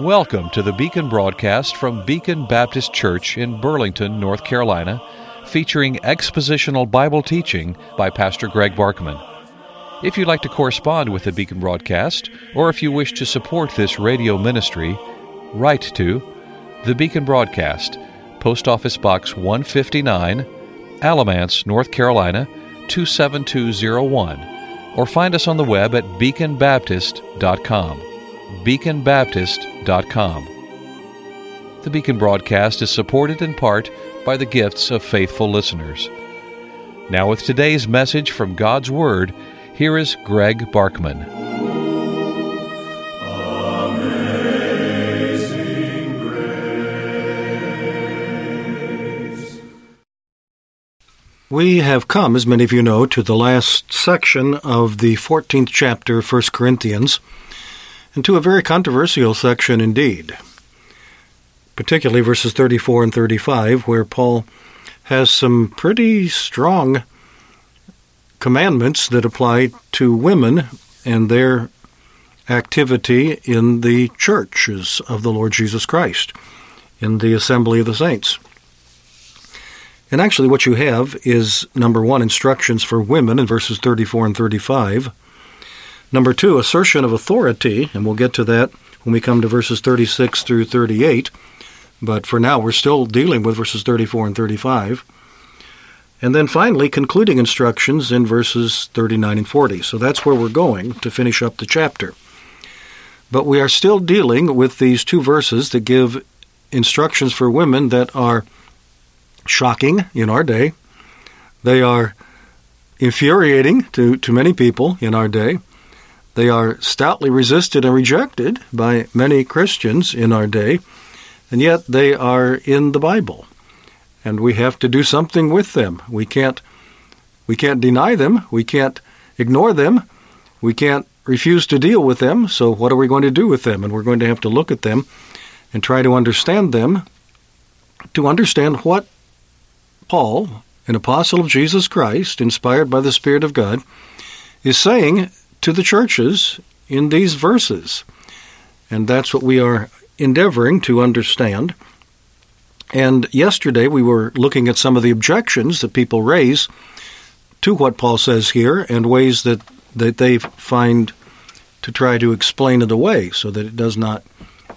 Welcome to the Beacon broadcast from Beacon Baptist Church in Burlington, North Carolina, featuring expositional Bible teaching by Pastor Greg Barkman. If you'd like to correspond with the Beacon broadcast, or if you wish to support this radio ministry, write to the Beacon Broadcast, Post Office Box 159, Alamance, North Carolina 27201, or find us on the web at beaconbaptist.com. beaconbaptist.com. The Beacon broadcast is supported in part by the gifts of faithful listeners. Now with today's message from God's Word, here is Greg Barkman. Amazing Grace. We have come, as many of you know, to the last section of the 14th chapter of 1 Corinthians, and to a very controversial section indeed, particularly verses 34 and 35, where Paul has some pretty strong commandments that apply to women and their activity in the churches of the Lord Jesus Christ, in the assembly of the saints. And actually what you have is, number one, instructions for women in verses 34 and 35. Number two, assertion of authority, and we'll get to that when we come to verses 36 through 38. But for now, we're still dealing with verses 34 and 35. And then finally, concluding instructions in verses 39 and 40. So that's where we're going to finish up the chapter. But we are still dealing with these two verses that give instructions for women that are shocking in our day. They are infuriating to many people in our day. They are stoutly resisted and rejected by many Christians in our day, and yet they are in the Bible, and we have to do something with them. We can't deny them. We can't ignore them. We can't refuse to deal with them. So what are we going to do with them? And we're going to have to look at them and try to understand them, to understand what Paul, an apostle of Jesus Christ, inspired by the Spirit of God, is saying to the churches in these verses. And that's what we are endeavoring to understand. And yesterday we were looking at some of the objections that people raise to what Paul says here, and ways that they find to try to explain it away so that it does not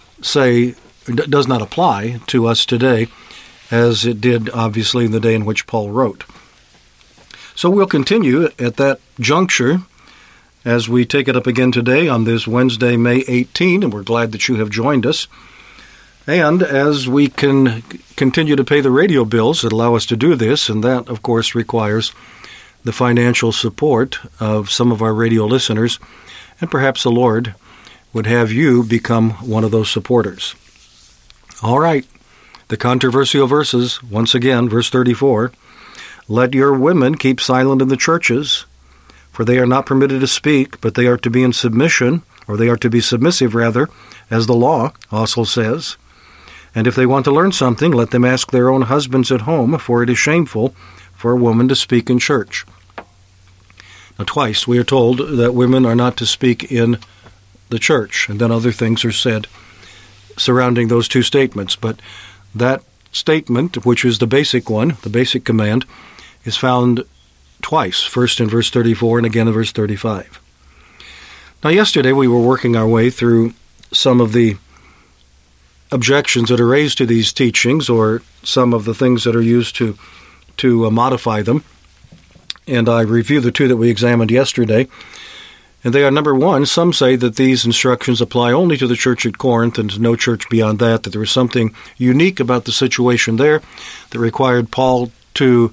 apply to us today, as it did obviously in the day in which Paul wrote. So we'll continue at that juncture as we take it up again today on this Wednesday, May 18, and we're glad that you have joined us. And as we can continue to pay the radio bills that allow us to do this, and that, of course, requires the financial support of some of our radio listeners, and perhaps the Lord would have you become one of those supporters. All right, the controversial verses, once again, verse 34, "Let your women keep silent in the churches, for they are not permitted to speak, but they are to be in submission, or they are to be submissive, rather, as the law also says. And if they want to learn something, let them ask their own husbands at home, for it is shameful for a woman to speak in church." Now, twice we are told that women are not to speak in the church, and then other things are said surrounding those two statements. But that statement, which is the basic one, the basic command, is found twice, first in verse 34 and again in verse 35. Now, yesterday we were working our way through some of the objections that are raised to these teachings, or some of the things that are used to modify them. And I reviewed the two that we examined yesterday. And they are, number one, some say that these instructions apply only to the church at Corinth and to no church beyond that there was something unique about the situation there that required Paul to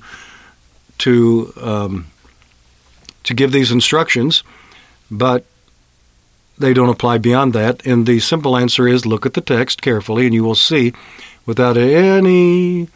give these instructions, but they don't apply beyond that. And the simple answer is, look at the text carefully, and you will see, without any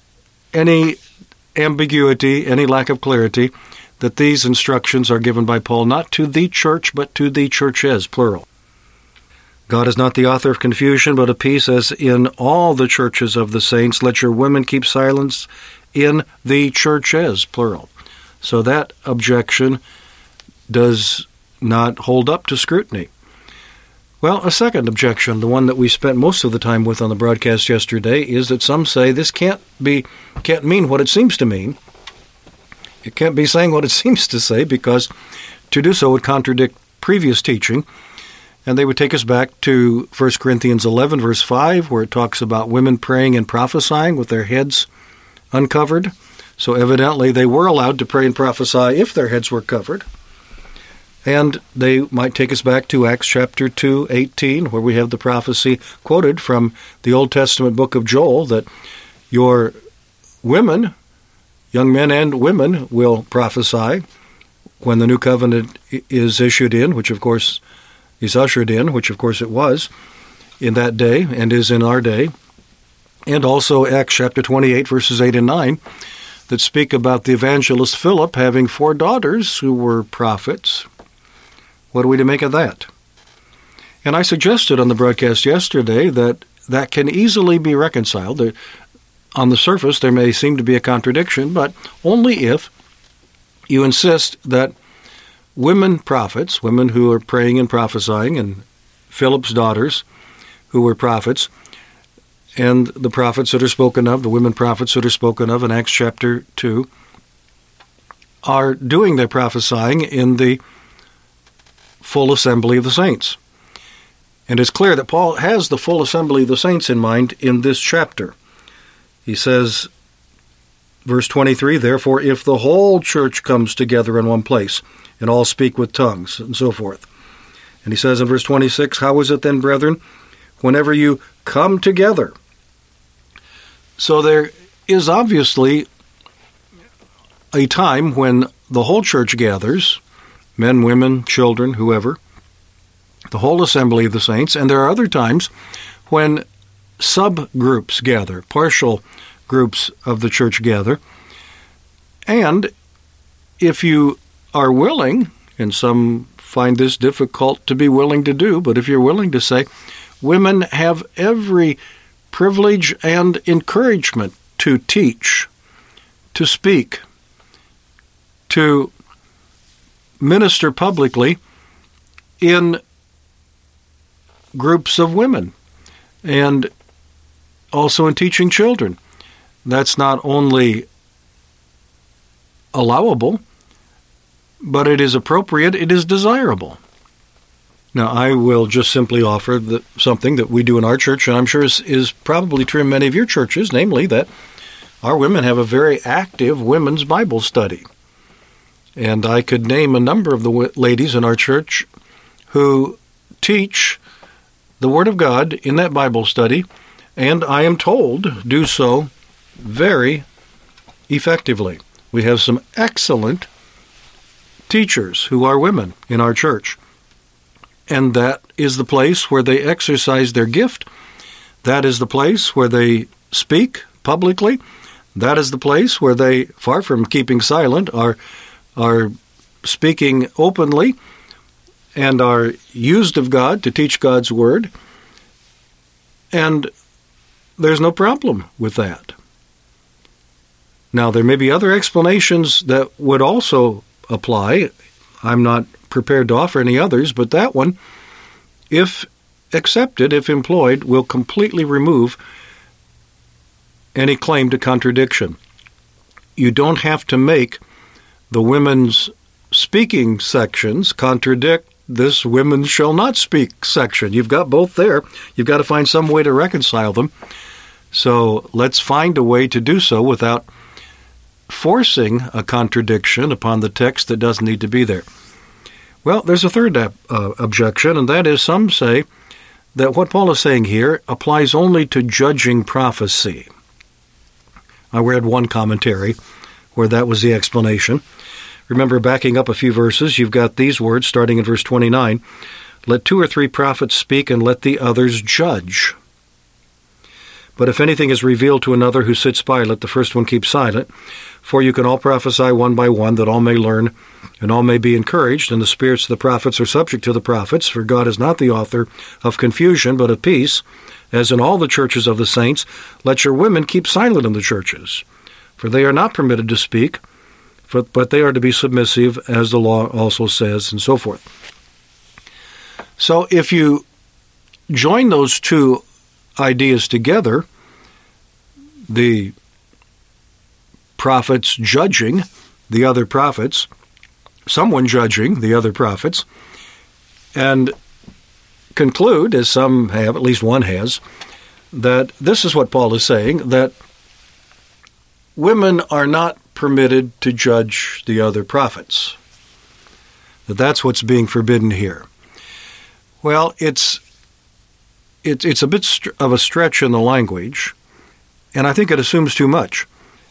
ambiguity, any lack of clarity, that these instructions are given by Paul not to the church, but to the churches, plural. God is not the author of confusion, but of peace, as in all the churches of the saints. Let your women keep silence in the churches, plural. So that objection does not hold up to scrutiny. Well, a second objection, the one that we spent most of the time with on the broadcast yesterday, is that some say this can't mean what it seems to mean. It can't be saying what it seems to say, because to do so would contradict previous teaching. And they would take us back to 1 Corinthians 11, verse 5, where it talks about women praying and prophesying with their heads uncovered. So evidently they were allowed to pray and prophesy if their heads were covered. And they might take us back to Acts chapter 2, 18, where we have the prophecy quoted from the Old Testament book of Joel that your women, young men and women, will prophesy when the new covenant is issued in, which of course is ushered in, which of course it was in that day and is in our day. And also Acts chapter 28, verses 8 and 9, that speak about the evangelist Philip having 4 daughters who were prophets. What are we to make of that? And I suggested on the broadcast yesterday that that can easily be reconciled. On the surface, there may seem to be a contradiction, but only if you insist that women prophets, women who are praying and prophesying, and Philip's daughters who were prophets, and the prophets that are spoken of, the women prophets that are spoken of in Acts chapter 2, are doing their prophesying in the full assembly of the saints. And it's clear that Paul has the full assembly of the saints in mind in this chapter. He says, verse 23, therefore, if the whole church comes together in one place, and all speak with tongues, and so forth. And he says in verse 26, how is it then, brethren, whenever you come together? So there is obviously a time when the whole church gathers, men, women, children, whoever, the whole assembly of the saints, and there are other times when subgroups gather, partial groups of the church gather. And if you are willing, and some find this difficult to be willing to do, but if you're willing to say, women have every privilege and encouragement to teach, to speak, to minister publicly in groups of women, and also in teaching children. That's not only allowable, but it is appropriate, it is desirable. Now, I will just simply offer something that we do in our church, and I'm sure is probably true in many of your churches, namely that our women have a very active women's Bible study. And I could name a number of the ladies in our church who teach the Word of God in that Bible study, and I am told do so very effectively. We have some excellent teachers who are women in our church, and that is the place where they exercise their gift. That is the place where they speak publicly. That is the place where they, far from keeping silent, are speaking openly and are used of God to teach God's Word. And there's no problem with that. Now, there may be other explanations that would also apply. I'm not prepared to offer any others, but that one, if accepted, if employed, will completely remove any claim to contradiction. You don't have to make the women's speaking sections contradict this women shall not speak section. You've got both there. You've got to find some way to reconcile them. So let's find a way to do so without forcing a contradiction upon the text that doesn't need to be there. Well, there's a third objection, and that is some say that what Paul is saying here applies only to judging prophecy. I read one commentary where that was the explanation. Remember, backing up a few verses, you've got these words starting in verse 29. Let 2 or 3 prophets speak, and let the others judge. But if anything is revealed to another who sits by, let the first one keep silent. For you can all prophesy one by one, that all may learn, and all may be encouraged. And the spirits of the prophets are subject to the prophets, for God is not the author of confusion, but of peace. As in all the churches of the saints, let your women keep silent in the churches, for they are not permitted to speak, but they are to be submissive, as the law also says, and so forth. So if you join those two ideas together, the prophets judging the other prophets, someone judging the other prophets, and conclude, as some have, at least one has, that this is what Paul is saying, that women are not permitted to judge the other prophets. That's what's being forbidden here. Well, it's a bit of a stretch in the language, and I think it assumes too much.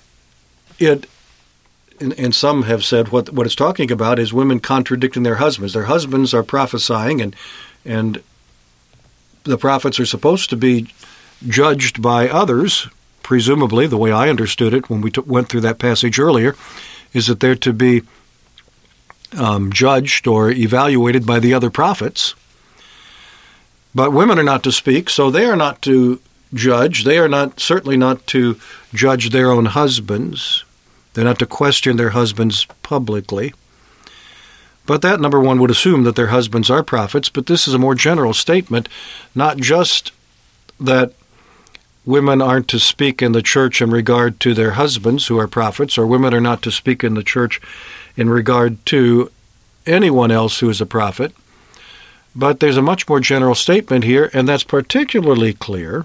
And some have said what it's talking about is women contradicting their husbands. Their husbands are prophesying, and the prophets are supposed to be judged by others, presumably, the way I understood it when we went through that passage earlier, is that they're to be judged or evaluated by the other prophets. But women are not to speak, so they are not to judge. They are certainly not to judge their own husbands. They're not to question their husbands publicly. But that, number one, would assume that their husbands are prophets, but this is a more general statement, not just that women aren't to speak in the church in regard to their husbands who are prophets, or women are not to speak in the church in regard to anyone else who is a prophet. But there's a much more general statement here, and that's particularly clear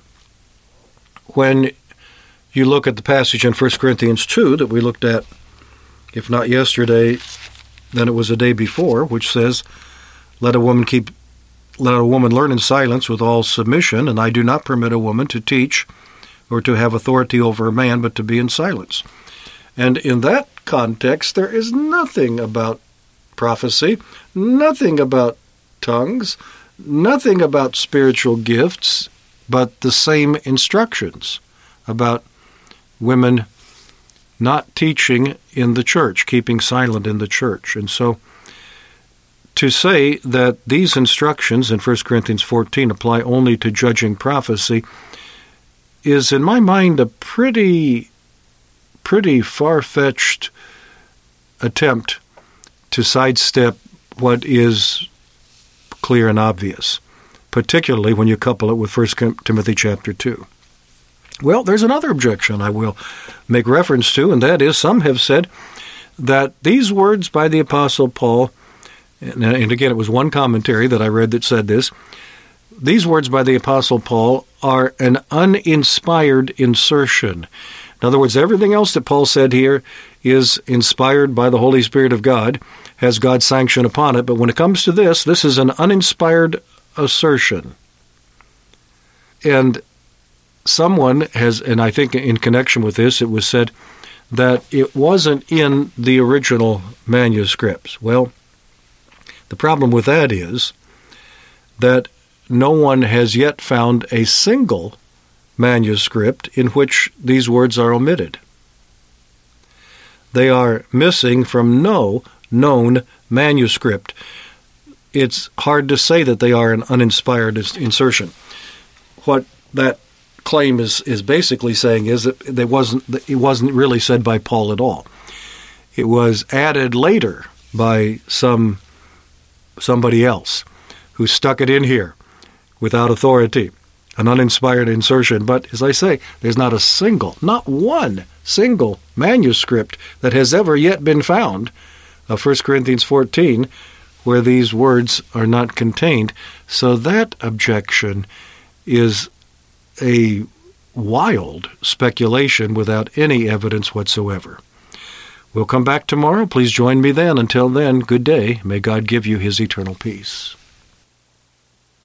when you look at the passage in 1 Corinthians 2 that we looked at, if not yesterday, then it was the day before, which says, Let a woman learn in silence with all submission, and I do not permit a woman to teach or to have authority over a man, but to be in silence. And in that context, there is nothing about prophecy, nothing about tongues, nothing about spiritual gifts, but the same instructions about women not teaching in the church, keeping silent in the church. And so to say that these instructions in 1 Corinthians 14 apply only to judging prophecy is, in my mind, a pretty far-fetched attempt to sidestep what is clear and obvious, particularly when you couple it with 1 Timothy chapter 2. Well, there's another objection I will make reference to, and that is some have said that these words by the Apostle Paul, and again, it was one commentary that I read that said this, these words by the Apostle Paul are an uninspired insertion. In other words, everything else that Paul said here is inspired by the Holy Spirit of God, has God's sanction upon it, but when it comes to this is an uninspired assertion. And someone has, and I think in connection with this, it was said that it wasn't in the original manuscripts. Well, the problem with that is that no one has yet found a single manuscript in which these words are omitted. They are missing from no known manuscript. It's hard to say that they are an uninspired insertion. What that claim is basically saying is that it wasn't really said by Paul at all. It was added later by somebody else who stuck it in here without authority, an uninspired insertion. But as I say, there's not one single manuscript that has ever yet been found of 1 Corinthians 14 where these words are not contained. So that objection is a wild speculation without any evidence whatsoever. We'll come back tomorrow. Please join me then. Until then, good day. May God give you his eternal peace.